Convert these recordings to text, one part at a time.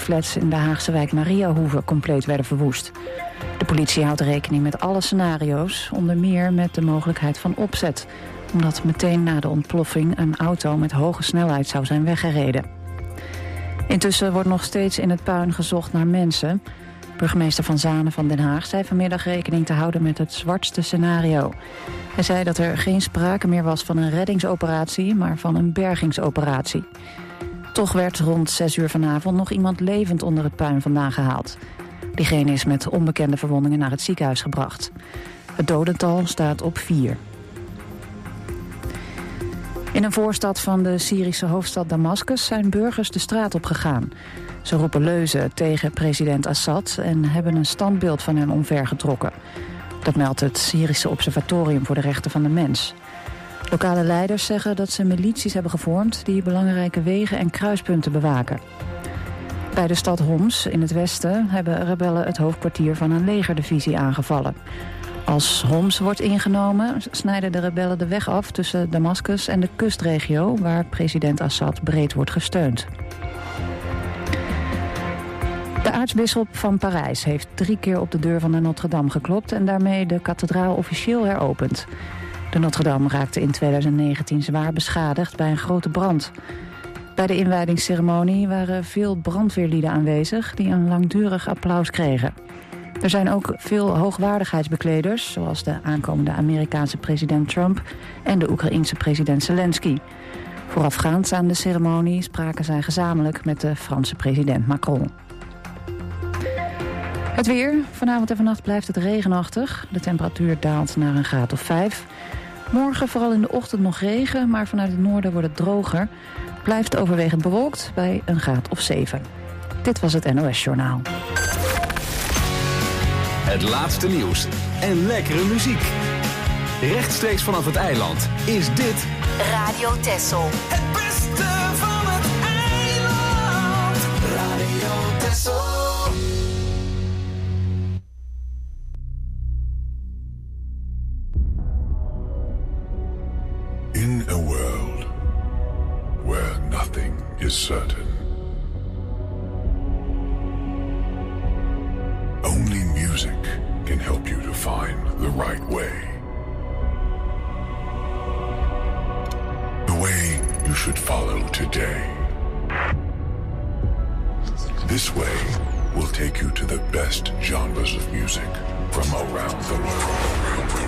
flats in de Haagse wijk Mariahoeve compleet werden verwoest. De politie houdt rekening met alle scenario's, onder meer met de mogelijkheid van opzet, omdat meteen na de ontploffing een auto met hoge snelheid zou zijn weggereden. Intussen wordt nog steeds in het puin gezocht naar mensen. Burgemeester Van Zanen van Den Haag zei vanmiddag rekening te houden met het zwartste scenario. Hij zei dat er geen sprake meer was van een reddingsoperatie, maar van een bergingsoperatie. Toch werd rond 6 uur vanavond nog iemand levend onder het puin vandaan gehaald. Diegene is met onbekende verwondingen naar het ziekenhuis gebracht. Het dodental staat op 4. In een voorstad van de Syrische hoofdstad Damascus zijn burgers de straat op gegaan. Ze roepen leuzen tegen president Assad en hebben een standbeeld van hem omvergetrokken. Dat meldt het Syrische Observatorium voor de Rechten van de Mens. Lokale leiders zeggen dat ze milities hebben gevormd die belangrijke wegen en kruispunten bewaken. Bij de stad Homs in het westen hebben rebellen het hoofdkwartier van een legerdivisie aangevallen. Als Homs wordt ingenomen, snijden de rebellen de weg af tussen Damascus en de kustregio, waar president Assad breed wordt gesteund. De aartsbisschop van Parijs heeft 3 keer op de deur van de Notre-Dame geklopt en daarmee de kathedraal officieel heropend. De Notre-Dame raakte in 2019 zwaar beschadigd bij een grote brand. Bij de inwijdingsceremonie waren veel brandweerlieden aanwezig die een langdurig applaus kregen. Er zijn ook veel hoogwaardigheidsbekleders, zoals de aankomende Amerikaanse president Trump en de Oekraïense president Zelensky. Voorafgaand aan de ceremonie spraken zij gezamenlijk met de Franse president Macron. Het weer. Vanavond en vannacht blijft het regenachtig. De temperatuur daalt naar een graad of 5. Morgen vooral in de ochtend nog regen, maar vanuit het noorden wordt het droger. Blijft overwegend bewolkt bij een graad of 7. Dit was het NOS Journaal. Het laatste nieuws en lekkere muziek. Rechtstreeks vanaf het eiland is dit Radio Texel. Het beste van het eiland. Radio Texel. In a world where nothing is certain, only music can help you to find the right way. The way you should follow today. This way will take you to the best genres of music from around the world.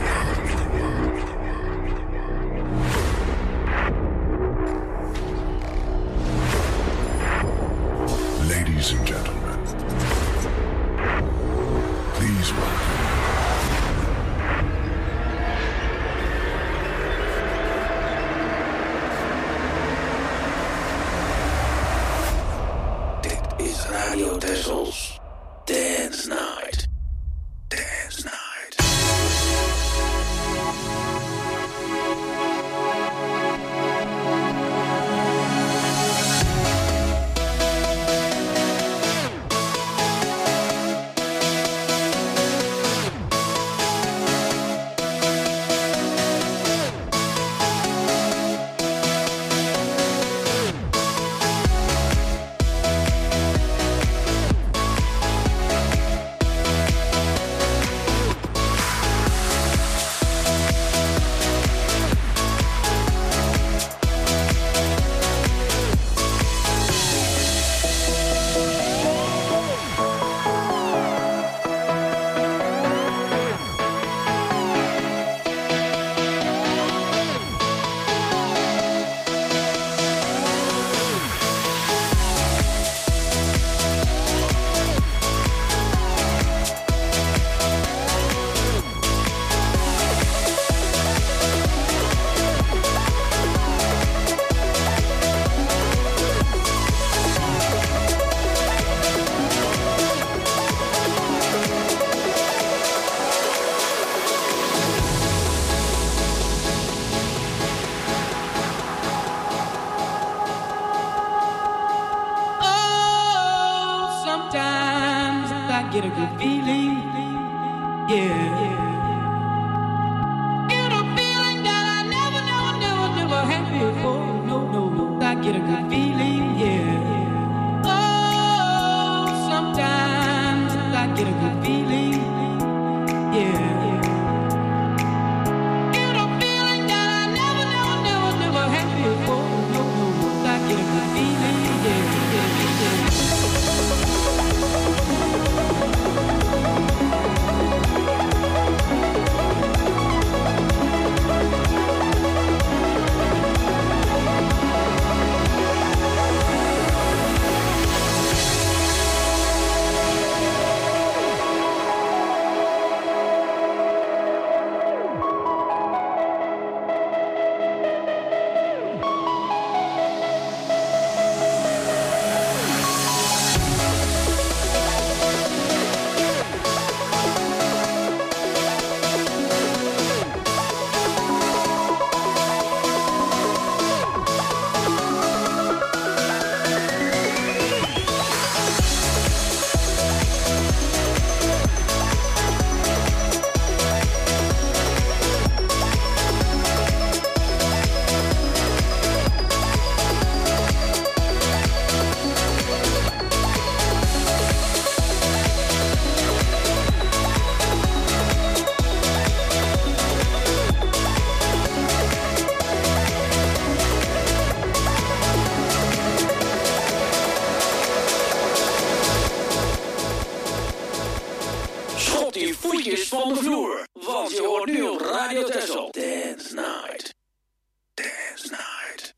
Ladies and gentlemen, please welcome. Dit is Radio Texels Dance Night. Dance Night. get a good feeling, yeah. Get a feeling that I never had before. No, I get a good feeling, yeah. Oh, die voetjes van de vloer. Want je hoort nu op Radio Texel. Dance Night. Dance Night.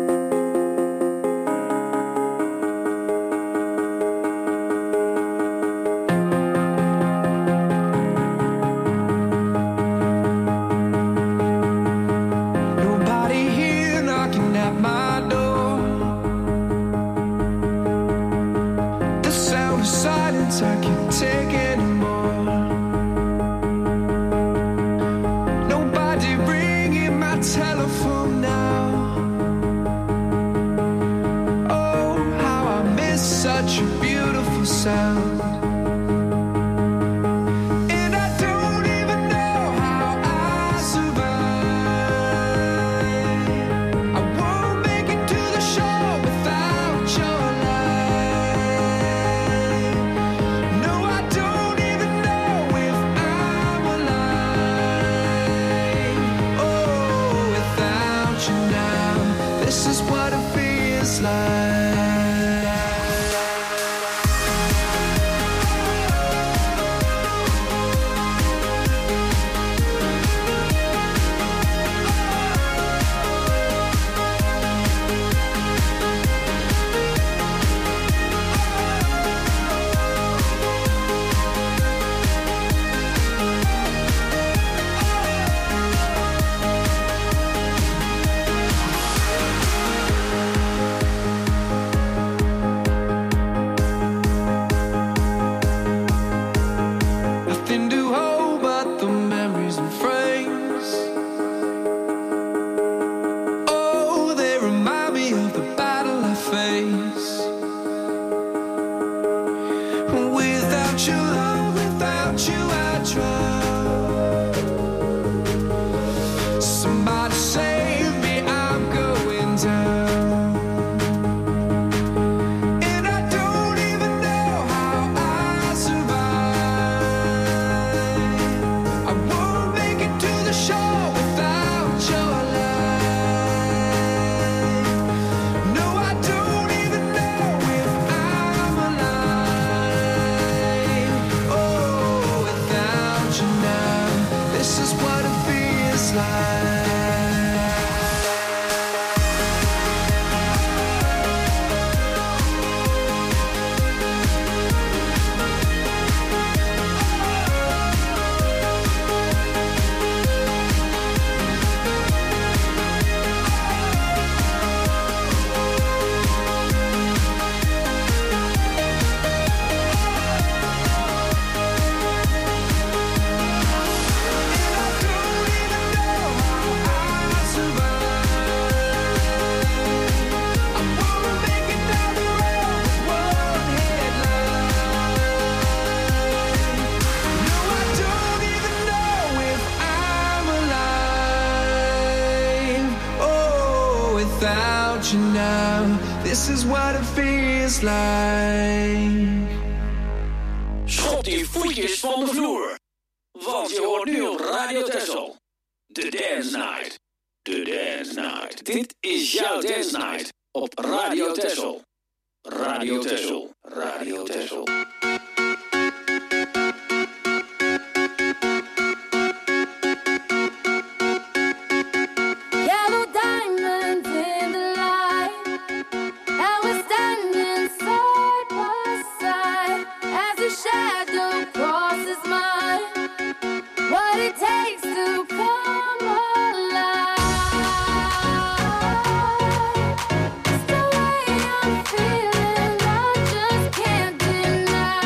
Nobody here knocking at my door. The sound of silence I can't take anymore. Nobody ringing my telephone now. Oh, how I miss such a beautiful sound. And I don't even know how I survive. I won't make it to the shore without your light. No, I don't even know if I'm alive. Oh, without you now, this is what it feels like. Nothing to hold but the memories and frames. Oh, they remind me of the battle I face. Without your love, without you I drown. Somebody save me, I'm going down. And I don't even know how I survive. I won't make it to the shore without your light. No, I don't even know if I'm alive. Oh, without you now, this is what it feels like. Without you now, this is what it feels like. Schop die voetjes van de vloer. Want je hoort nu op Radio Texel. De Dance Night. De Dance Night. Dit is jouw Dance Night op Radio Texel. Radio Texel. Radio Texel. Yellow diamonds in the light, and we're standing side by side as your shadow crosses mine. What it takes to come alive. It's the way I'm feeling, I just can't deny.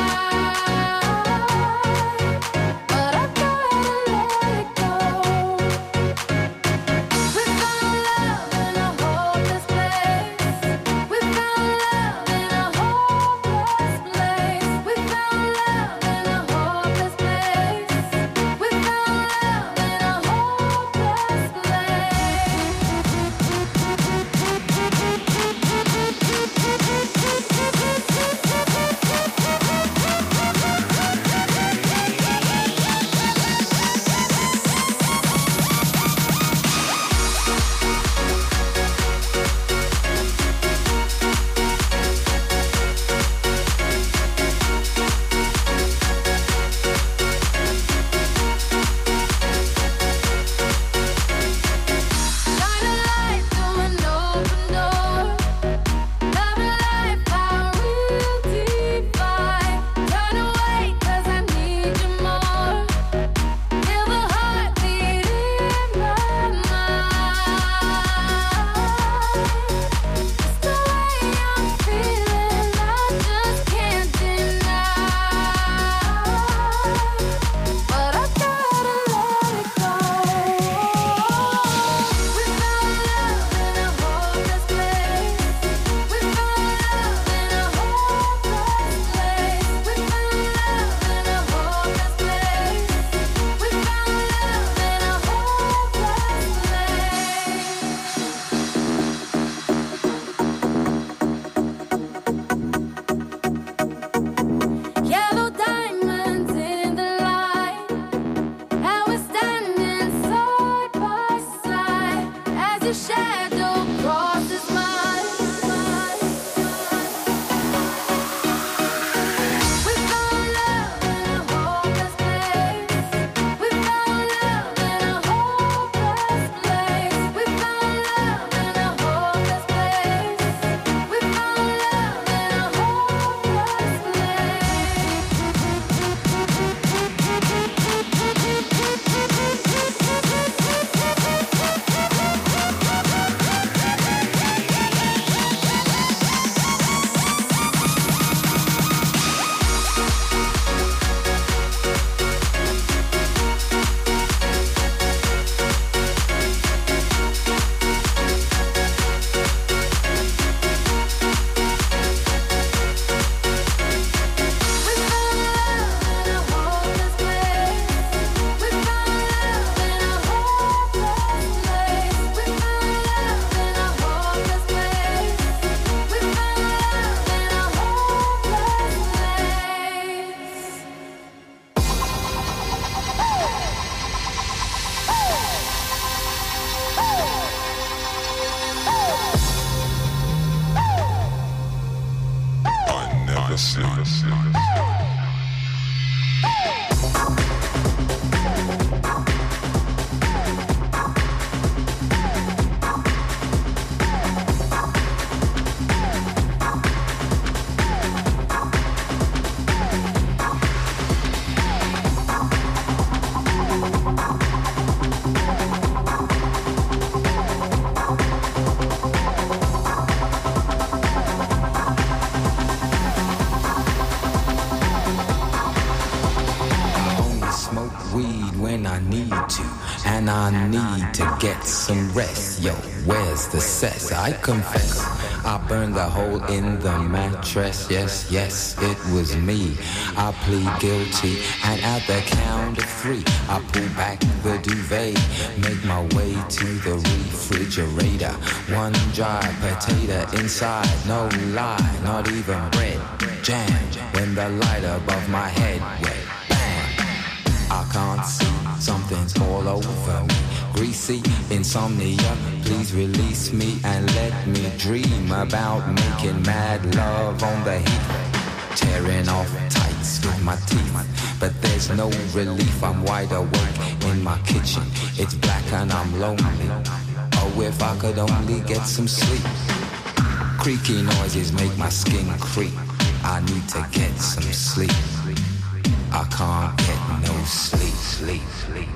Some rest, yo, where's the cess? I confess, I burned a hole in the mattress. Yes, yes, it was me. I plead guilty, and at the count of 3, I pull back the duvet, make my way to the refrigerator. One dry potato inside, no lie, not even bread. Jam, when the light above my head went bam. I can't see, something's all over me. Greasy insomnia, please release me and let me dream about making mad love on the heat, tearing off tights with my teeth. But there's no relief, I'm wide awake in my kitchen. It's black and I'm lonely. Oh, if I could only get some sleep. Creaky noises make my skin creep. I need to get some sleep. I can't get no sleep, sleep, sleep.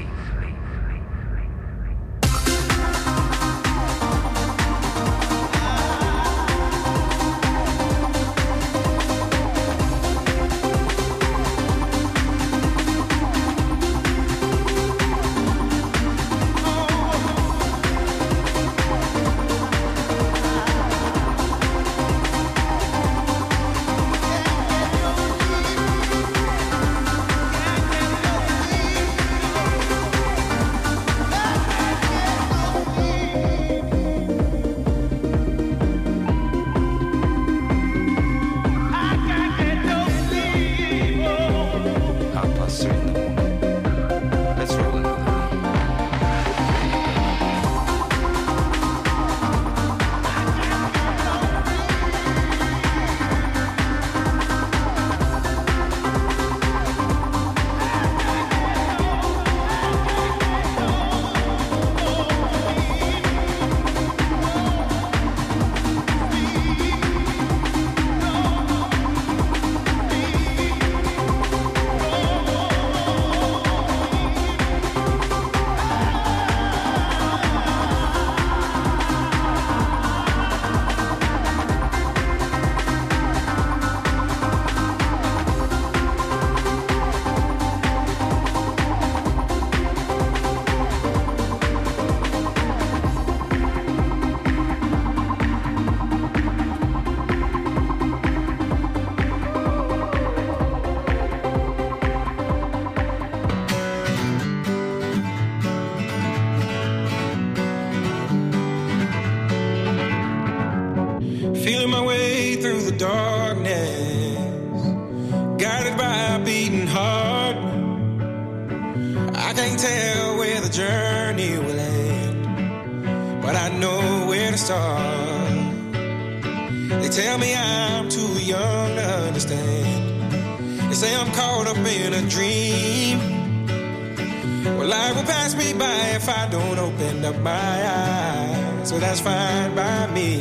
So that's fine by me.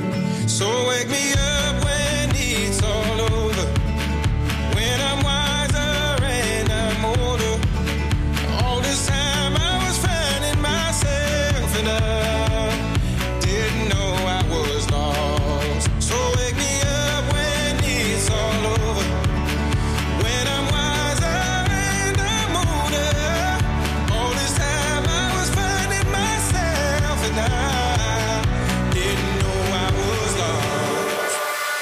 So wake me up when it's all over, when I'm wiser and I'm older. All this time I was finding myself and I didn't know I was lost. So wake me up when it's all over, when I'm wiser and I'm older. All this time I was finding myself and I didn't know I was lost.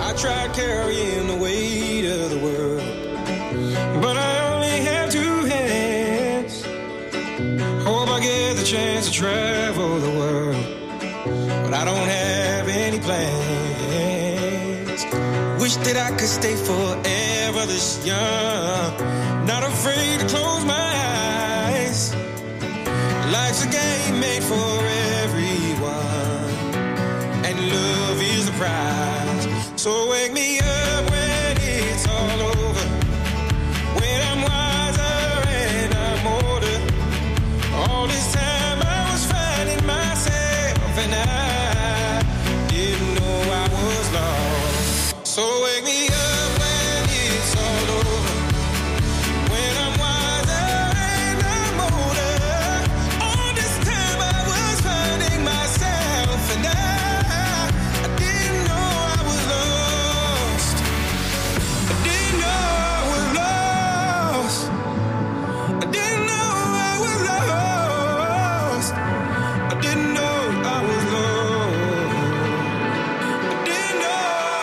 I tried carrying the weight of the world, but I only have two hands. Hope I get the chance to travel the world, but I don't have any plans. Wish that I could stay forever this young, not afraid to close my eyes. Life's a game made for everyone, and love is the prize. So wake me up when it's all over, when I'm wiser and I'm older. All this time I was finding myself, and I didn't know I was lost. So wake me up when it's all over, when I'm wiser and I'm older. All this time I was finding myself, and I didn't know I was lost. I didn't know I was lost. I didn't know I was lost. I didn't know I was lost. I didn't know.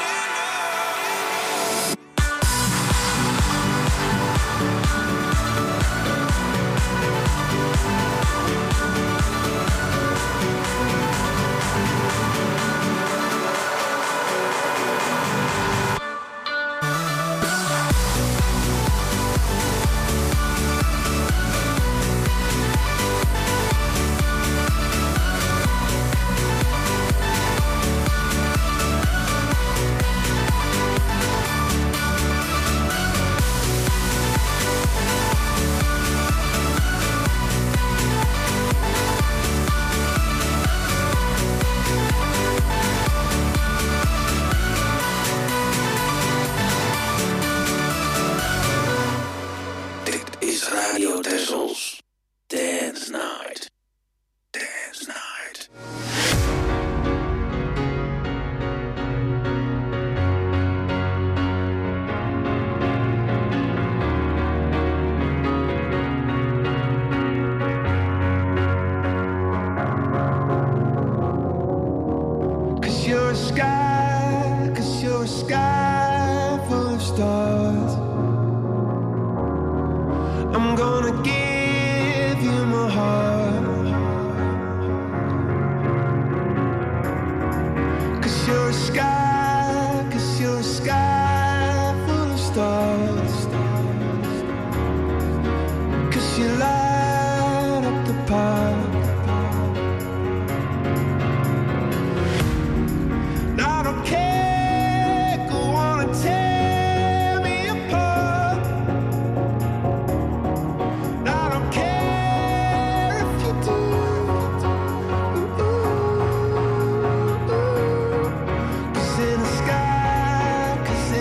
Dit is Radio Tessels. Dance Night. Dance Night. Cause you're a sky full of stars. I'm gonna give you my heart. Cause you're a sky full of stars. Cause you light up the park. I don't care, go on and tear me apart. I don't care if you do. Cause in the sky, cause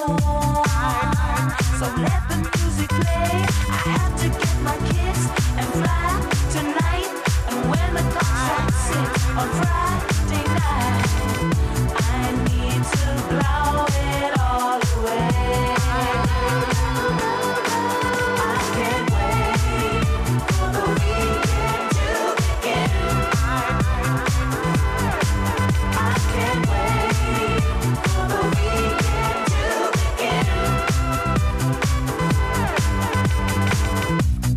So let the music play. I have to get my kids and fly tonight. And when the clock strikes 6 on Friday night, I need to blow it all away. I can't wait for the weekend to begin. I can't wait for the weekend to begin.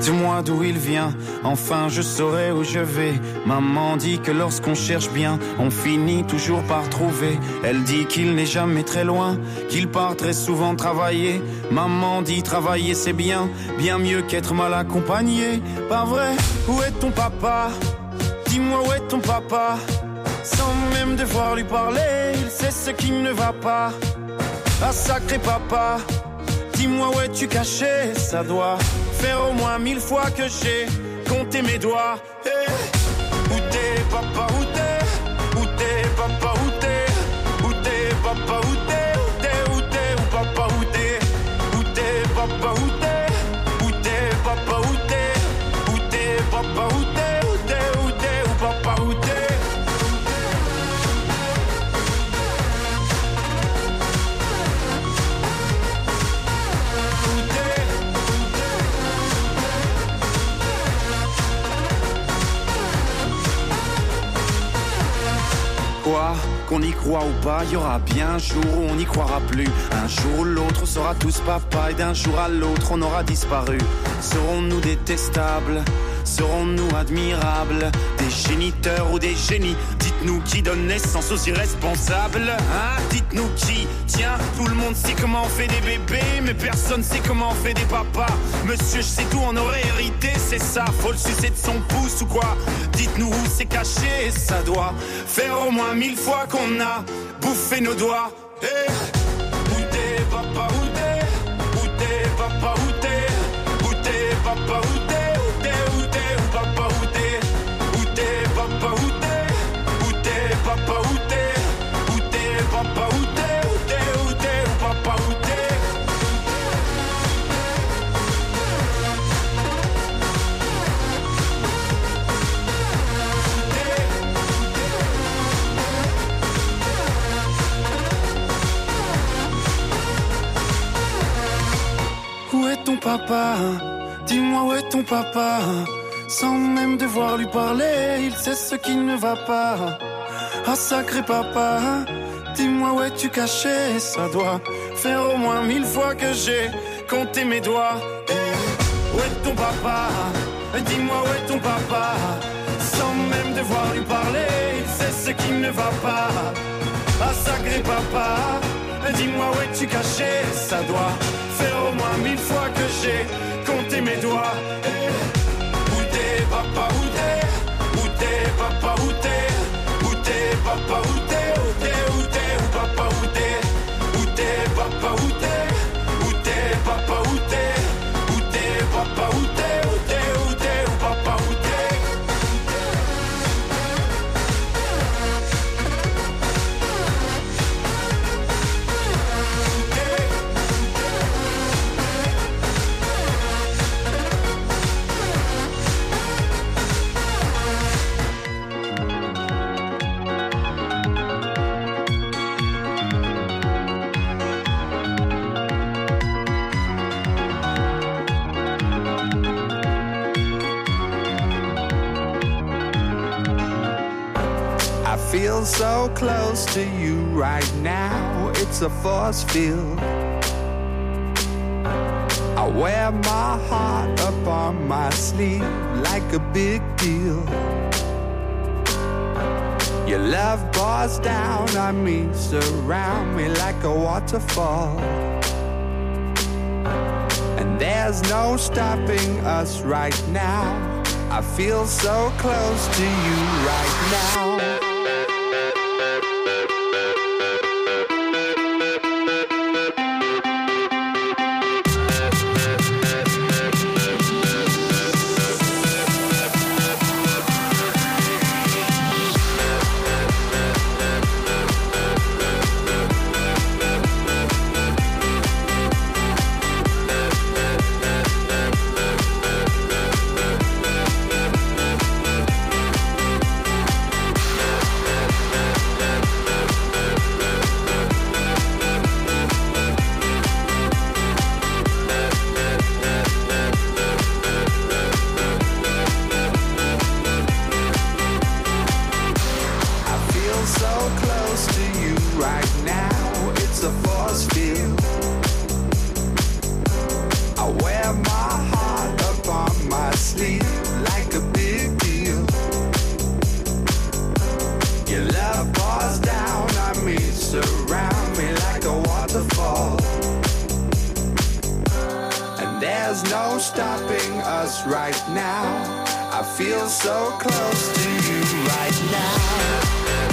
Dites-moi d'où il vient, enfin je saurai où je vais. Maman dit que lorsqu'on cherche bien, on finit toujours par trouver. Elle dit qu'il n'est jamais très loin, qu'il part très souvent travailler. Maman dit travailler c'est bien, bien mieux qu'être mal accompagné. Pas vrai, où est ton papa? Dis-moi où est ton papa? Sans même devoir lui parler, il sait ce qui ne va pas. Ah sacré papa, dis-moi où es-tu caché? Ça doit faire au moins 1000 fois que j'ai compté mes doigts. Hey. Où t'es papa, où t'es? Où t'es papa, où t'es? Où t'es papa, où t'es? Où t'es, où t'es, où papa, où t'es? Où t'es papa, où t'es? Où t'es papa, où t'es? Où t'es papa, où t'es? Où t'es, où t'es, où papa, où t'es? Quoi, qu'on y croit ou pas, y aura bien un jour où on n'y croira plus. Un jour ou l'autre on sera tous papa et d'un jour à l'autre on aura disparu. Serons-nous détestables? Serons-nous admirables? Des géniteurs ou des génies? Dites-nous qui donne naissance aux irresponsables, hein? Dites-nous qui? Tiens, tout le monde sait comment on fait des bébés, mais personne sait comment on fait des papas. Monsieur, je sais tout, on aurait hérité, c'est ça. Faut le sucer de son pouce ou quoi? Dites-nous où c'est caché, ça doit faire au moins 1000 fois qu'on a bouffé nos doigts. Hey. Où t'es papa, où t'es? Où t'es papa, où t'es? Où t'es papa, où t'es? Papa, où t'es? Où t'es, papa, où t'es? Où t'es, papa, où t'es? Où t'es, papa, où t'es? Où t'es, où t'es, où papa, où t'es? Où est ton papa? Dis-moi où est ton papa? Sans même devoir lui parler, il sait ce qui ne va pas. Ah sacré papa, dis-moi où es-tu caché? Ça doit faire au moins 1000 fois que j'ai compté mes doigts. Où est ton papa? Dis-moi où est ton papa? Sans même devoir lui parler, il sait ce qui ne va pas. Ah sacré papa, dis-moi où es-tu caché? Ça doit faire au moins 1000 fois que j'ai compté mes doigts. Papa, où t'es? Où t'es, papa, où t'es? Où t'es, papa, où t'es? Où t'es, où t'es, où papa, où t'es? Où t'es, papa, où t'es? Où t'es, papa, où t'es? Où t'es, papa, où t'es? Où t'es, où t'es, où papa, où t'es? Feel so close to you right now, it's a force field. I wear my heart up on my sleeve like a big deal. Your love pours down on me, surround me like a waterfall. And there's no stopping us right now. I feel so close to you right now. I wear my heart upon my seriously like a big deal. Your love pours down on me, surround me like a waterfall. And there's no stopping us right now. I feel so close to you right now.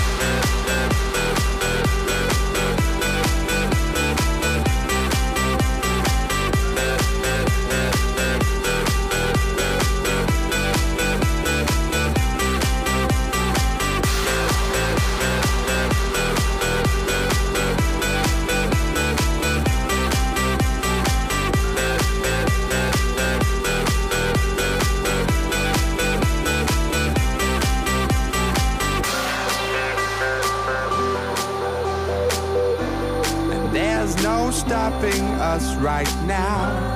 Stopping us right now.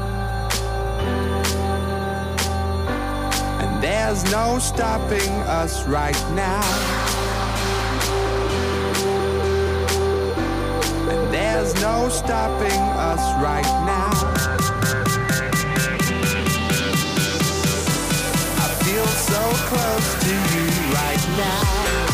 And there's no stopping us right now. And there's no stopping us right now. I feel so close to you right now.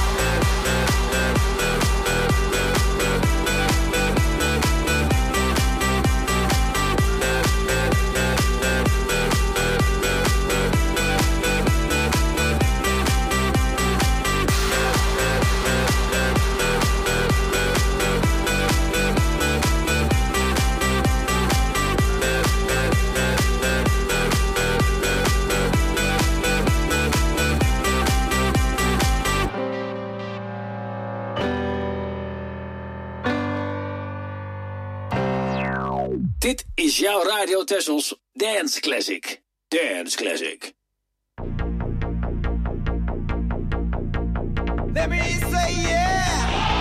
Dit is jouw Radio Tessels Dance Classic. Dance Classic. Let me say yeah.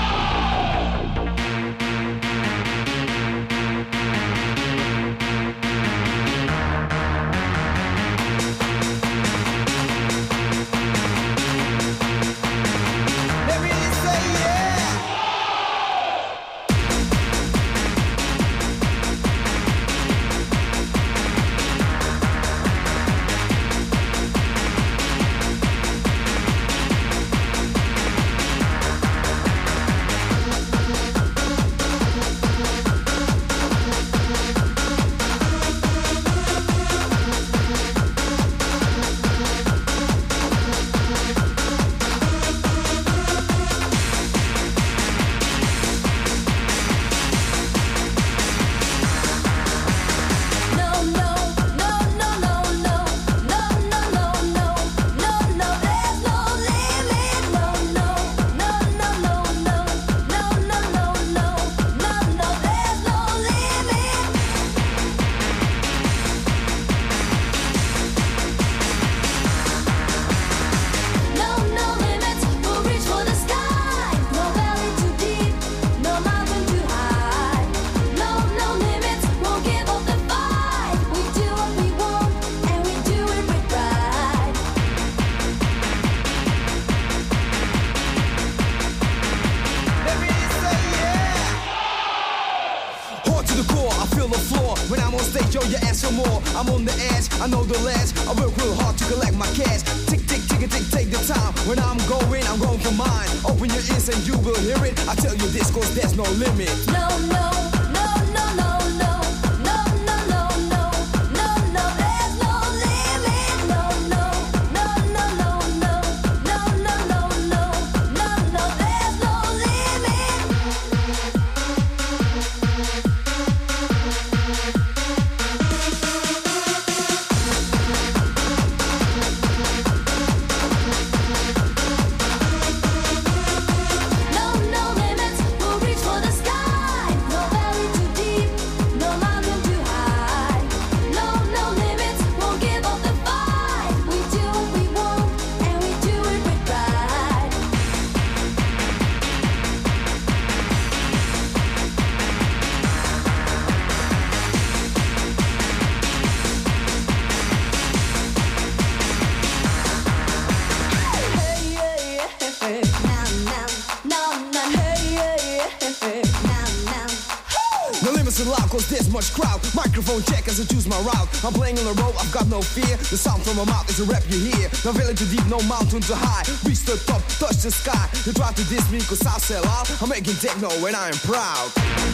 I'm on the edge, I know the ledge. I work real hard to collect my cash. Tick, tick, tick, tick, take the time. When I'm going for mine. Open your ears and you will hear it. I tell you this cause there's no limit. No, no, no, no, no, no. No, no, no, no. No, no, there's no limit. No, no, no, no, no, no. No, no, no, no. No, no, there's no limit. No, no limits, we'll reach for the sky. No No limits allowed cause there's much crowd. Microphone check as I choose my route. I'm playing on the road, I've got no fear. The sound from my mouth is a rap you hear. No valley too deep, no mountain too high. Reach the top, touch the sky. You try to diss me cause I sell out. I'm making techno and I am proud.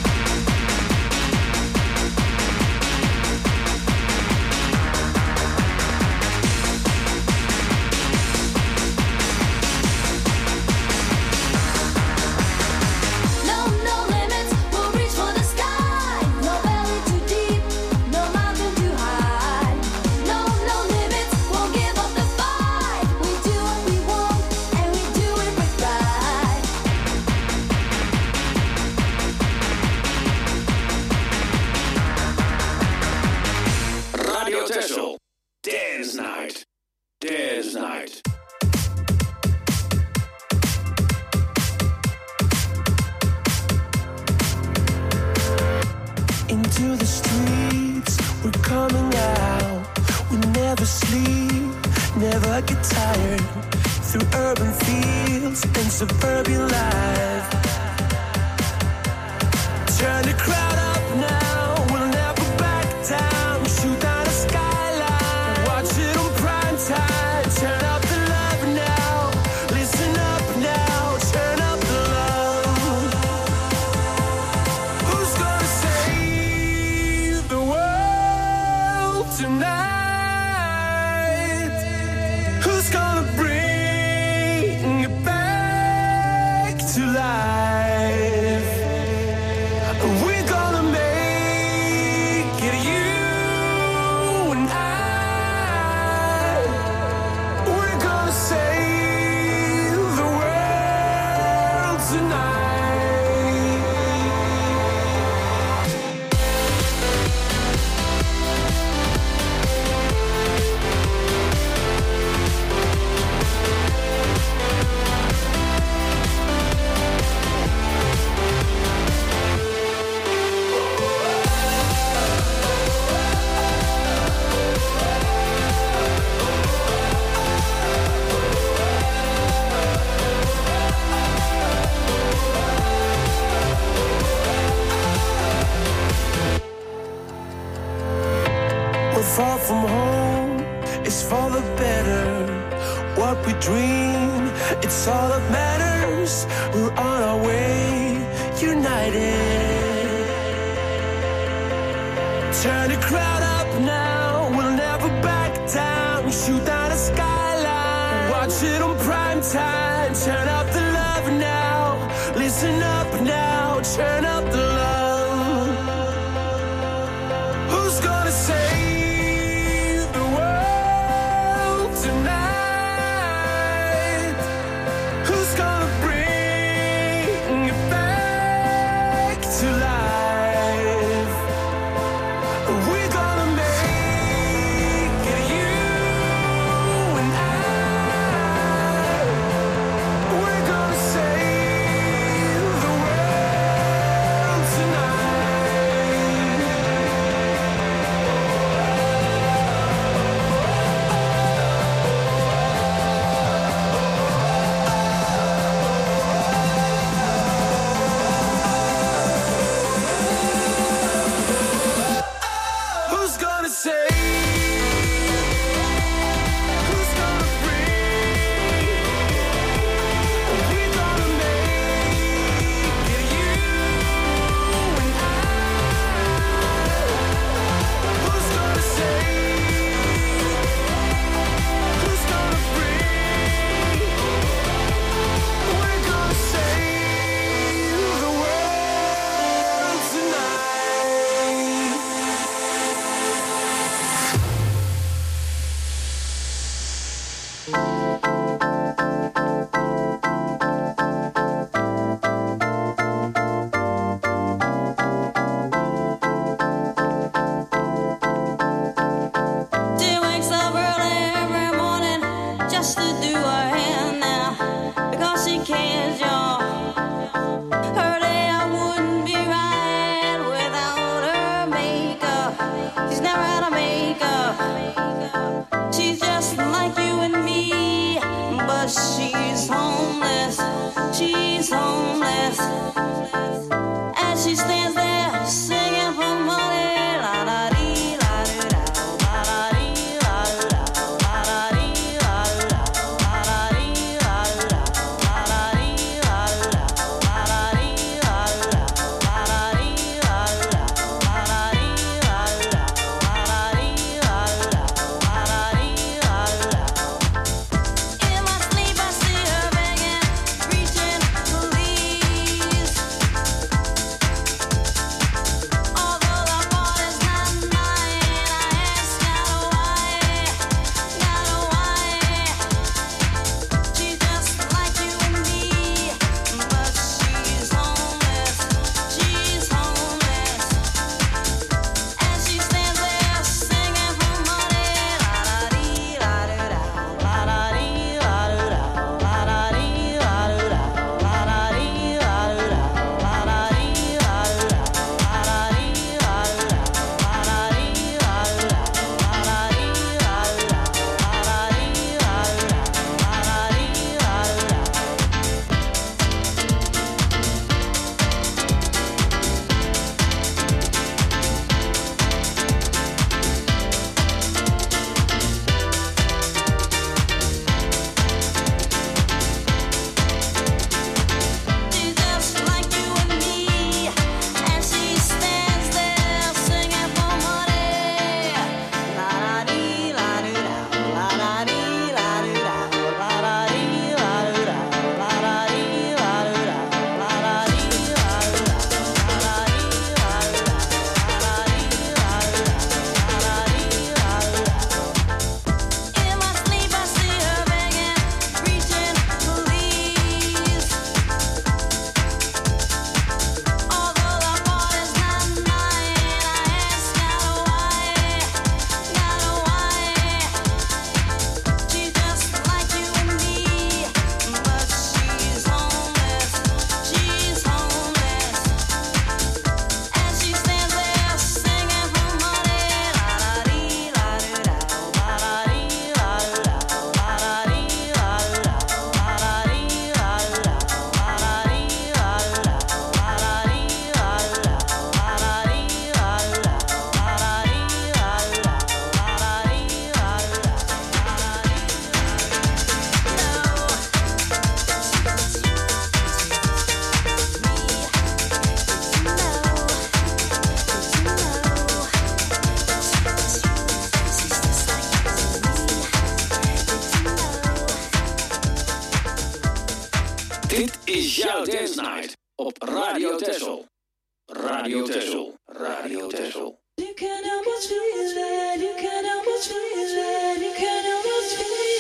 Into the streets, we're coming out. We never sleep, never get tired. Through urban fields and suburban life. Turn the crowd up now, we'll never back down. Shoot down the skyline, watch it on prime time. Turn up the love now, listen up now. Turn up the love. Who's gonna save the world tonight? Who's gonna bring it back to life? We're gonna make it, you and I. We're gonna save the world tonight. We're far from home, it's for the better. What we dream, it's all that matters. We're on our way, united. Turn the crowd up now, we'll never back down. Shoot down the skyline, watch it on prime time. Turn up the love now, listen up now. Turn up the love. Who's gonna save the world tonight? Who's gonna bring it back to life? We're gonna make it, you and I. We're gonna save the world tonight. Who's gonna save? Who's gonna bring? We're gonna make it, you and I. Who's gonna save? Who's gonna bring? We're gonna save the world tonight. She wakes up early every morning just to do her hair now because she cares, y'all. Her day I wouldn't be right without her makeup. She's never had a makeup. She's just like you and me, but she's homeless. She's homeless. As she stands there, sitting op Radio Texel. Radio Texel. Radio Texel. You can't help but feel it. You can't help but feel it. You can't help but feel it.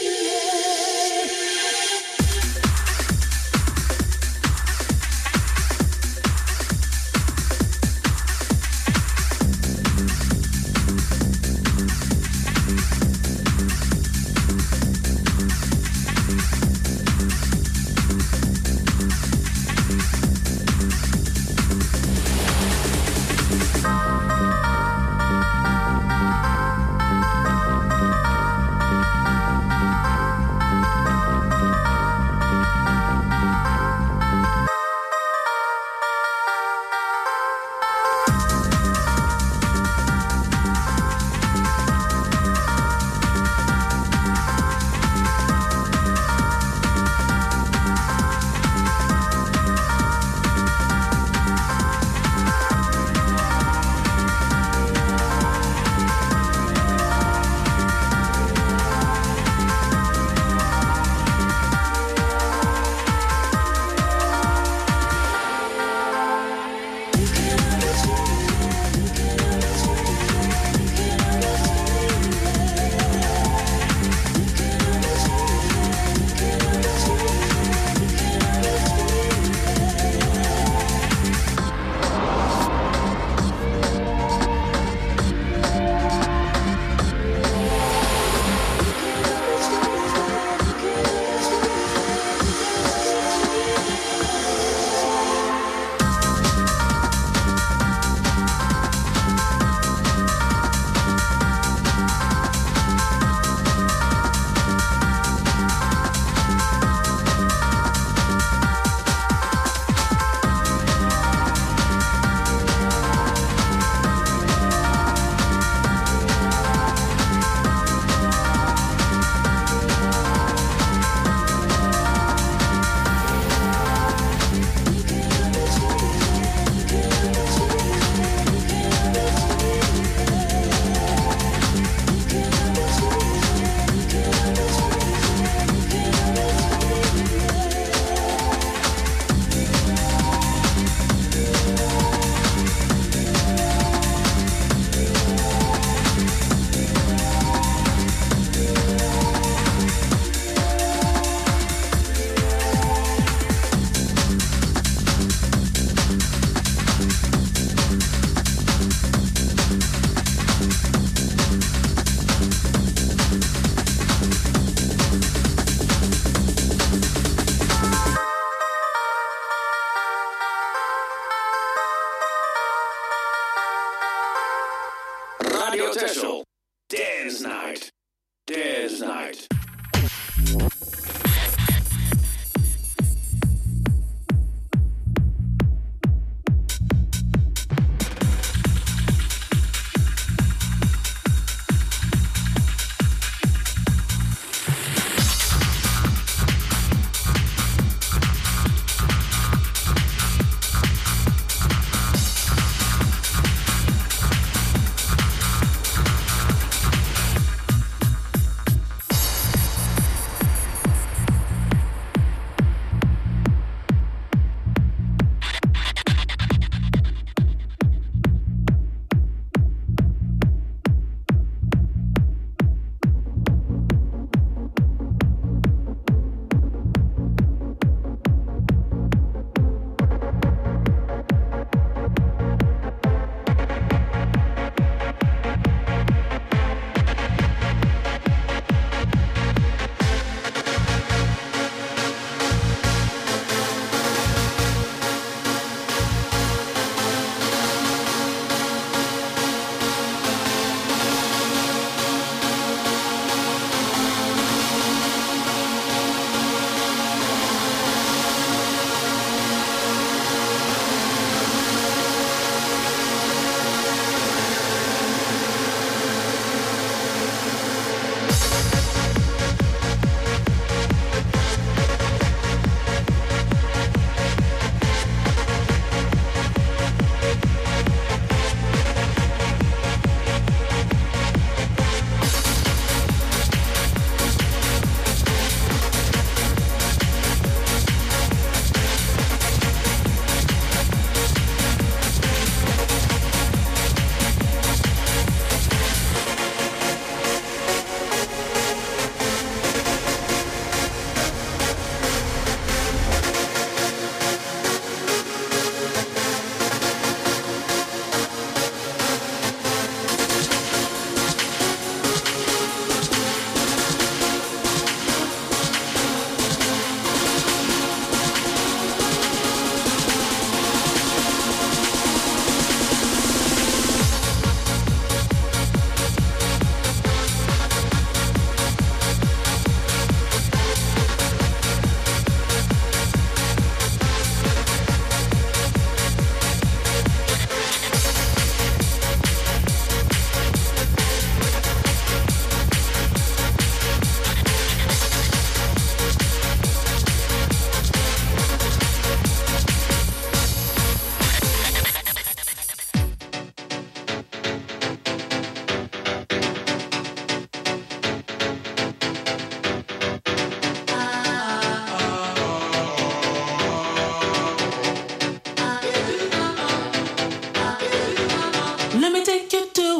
Radio Texel. Dance Night. Dance Night.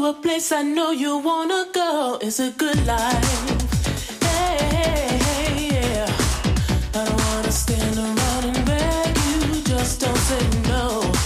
a place I know you wanna go. It's a good life. Hey, hey, yeah. I don't wanna stand around and beg you. Just don't say no.